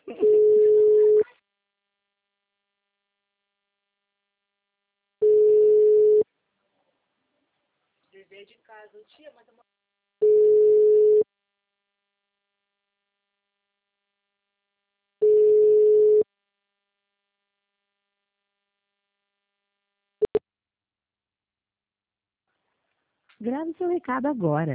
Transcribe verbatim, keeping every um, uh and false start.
Dever de casa, tia, mas uma... Grave seu recado agora.